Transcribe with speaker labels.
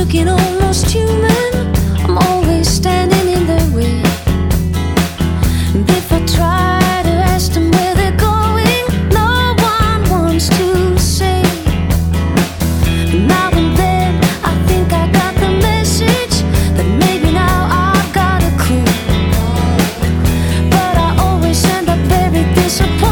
Speaker 1: looking almost human. I'm always standing in their way. And if I try to ask them where they're going, no one wants to say. Now and then I think I got the message, that maybe now I've got a clue. But I always end up very disappointed.